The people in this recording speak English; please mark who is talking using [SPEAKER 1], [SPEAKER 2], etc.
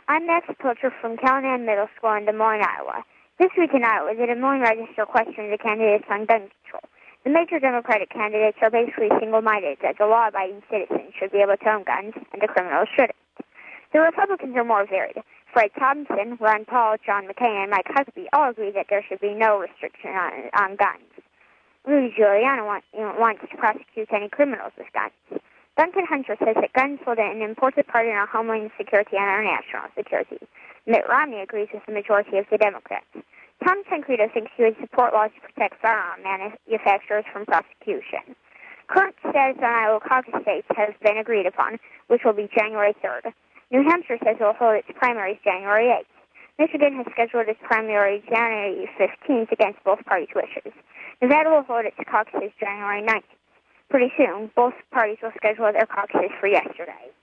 [SPEAKER 1] I'm Max Pilcher from Callahan Middle School in Des Moines, Iowa. This week in Iowa, the Des Moines Register questioned the candidates on gun control. The major Democratic candidates are basically single-minded that the law-abiding citizens should be able to own guns and the criminals shouldn't. The Republicans are more varied. Fred Thompson, Ron Paul, John McCain, and Mike Huckabee all agree that there should be no restriction on guns. Rudy Giuliani wants to prosecute any criminals with guns. Duncan Hunter says that guns hold an important part in our homeland security and our national security. Mitt Romney agrees with the majority of the Democrats. Tom Tancredo thinks he would support laws to protect firearm manufacturers from prosecution. Current status on Iowa caucus states has been agreed upon, which will be January 3rd. New Hampshire says it will hold its primaries January 8th. Michigan has scheduled its primary January 15th against both parties' wishes. Nevada will hold its caucuses January 9th. Pretty soon, both parties will schedule their caucuses for yesterday.